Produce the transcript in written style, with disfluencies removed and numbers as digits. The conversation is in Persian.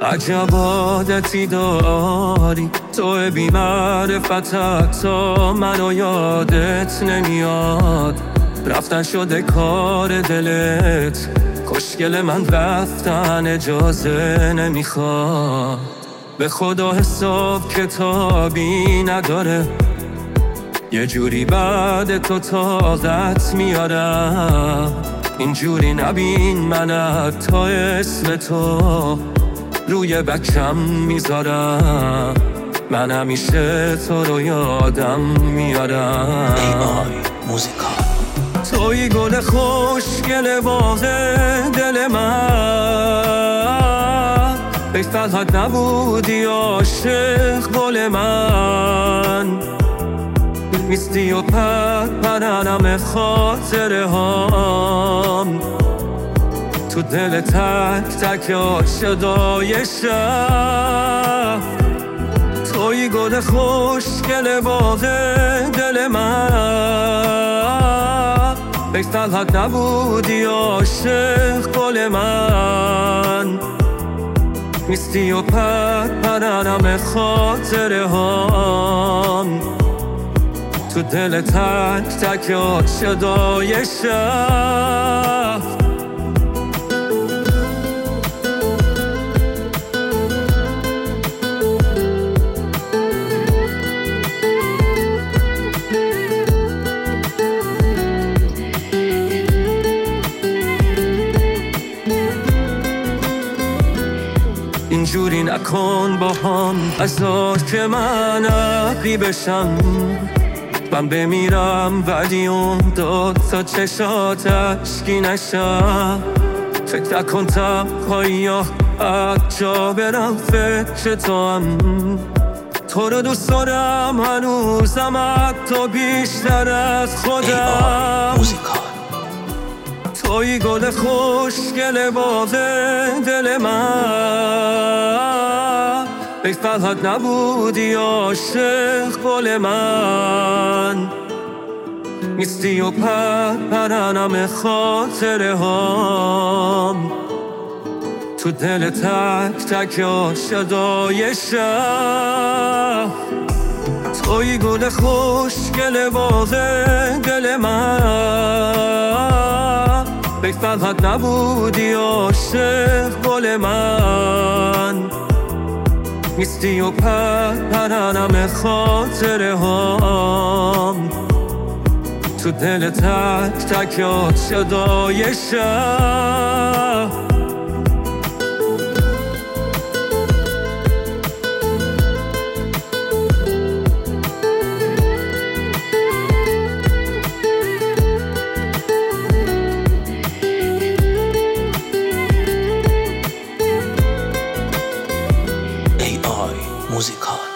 عجب عادتی داری تو بی معرفتت تا منو یادت نمیاد. رفتن شده کار دلت، خوشگل من رفتن اجازه نمیخواد. به خدا حساب کتابی نداره، یه جوری بعد تو طاقت میارم. اینجوری نبین من تا اسم تو روی بکم میذارم. من همیشه تو رو یادم میارم. AI موزیکال. توی گل خوشگل باغ دل من، ای فقط نبودی عاشق گل من. میستی و پرنم خاطره هام تو دل تک تک عاشقای شب. توی گل خوشگل باغ دل من، ای فقط نبودی عاشق گل من. میستی و پرنم خاطره هام تو دل تک تک عاشقای شب. اینجوری نکن با هم ازار که من ابری بشم. من بمیرم ولی اون داد تا چشات اشکی نشم. فکر نکن تنهایی ها از جا برم فکر تو هم. تو رو دوست دارم هنوزم حتی بیشتر از خودم. توی گل خوشگل باغ دل من، ای فقط نبودی عاشق گل من. میستی و پرنم خاطره هام تو دل تک تک عاشقای شب. توی گل خوشگل باغ دل من، ای فقط نبودی عاشق گل من. میستی و پرنم خاطره هام تو دل تک تک عاشقای شب. AI موزیکال.